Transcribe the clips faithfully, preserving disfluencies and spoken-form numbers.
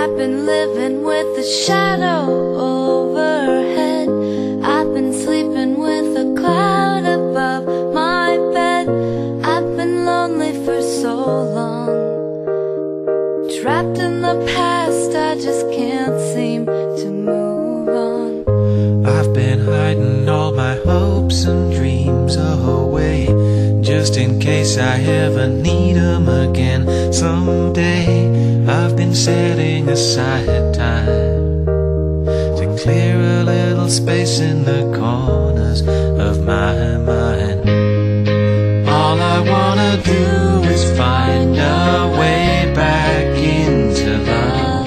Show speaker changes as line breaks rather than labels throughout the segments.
I've been living with the shadow overhead. I've been sleeping with a cloud above my bed. I've been lonely for so long, trapped in the past, I just can't seem to move on.
I've been hiding all my hopes and dreams away, just in case I ever need them again someday. I've been setting aside time to clear a little space in the corners of my mind. All I wanna do is find a way back into love.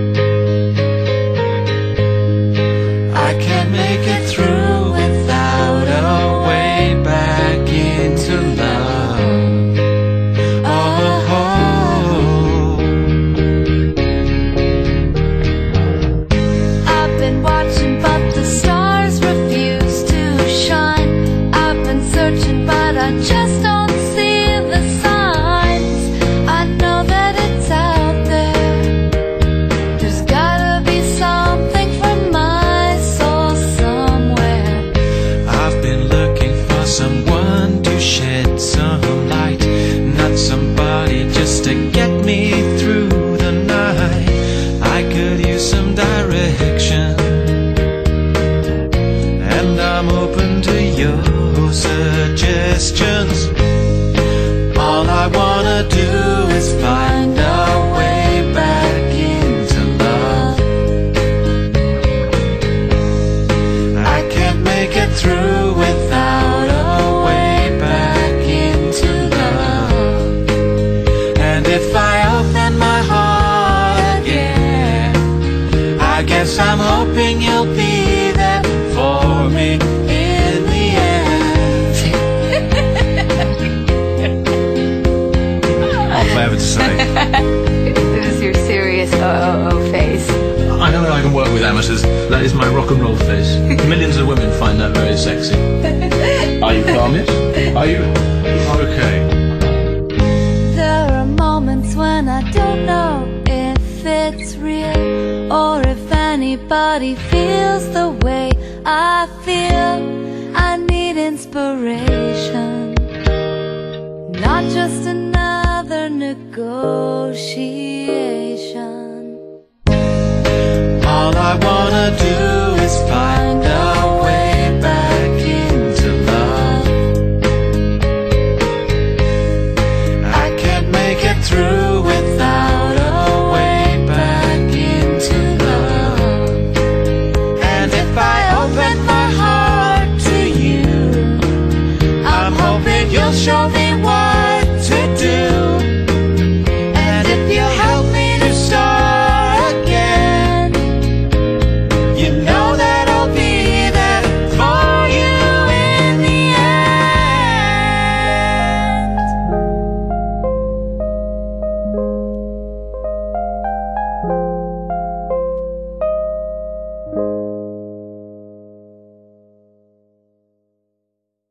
I can't make it through without a way back into love. Oh, oh.
I've been watching but the stars refuse to shine. I've been searching but I just don't see the signs. I know that it's out there. There's gotta be something for my soul somewhere.
I've been looking for someone to shed some light, not somebody just to get me through the night. I could use some direction, and I'm open to your suggestions. All I wanna do is find a way back into love. I can't make it through without a way back into love. And if I open my heart again, I guess I'm hoping you'll be there for me in the end. I'll forever to say.
It was your serious O O O face.
I know that I can work with amateurs. That is my rock and roll face. Millions of women find that very sexy. Are you calm yet? Are you? Okay.
There are moments when I don't know if it's real, or if anybody feels the way I feel. I need inspiration, not just another negotiation.
All I wanna do is find a way back into love. I can't make it through without a way back into love. And if I open my heart to you, I'm hoping you'll show me why.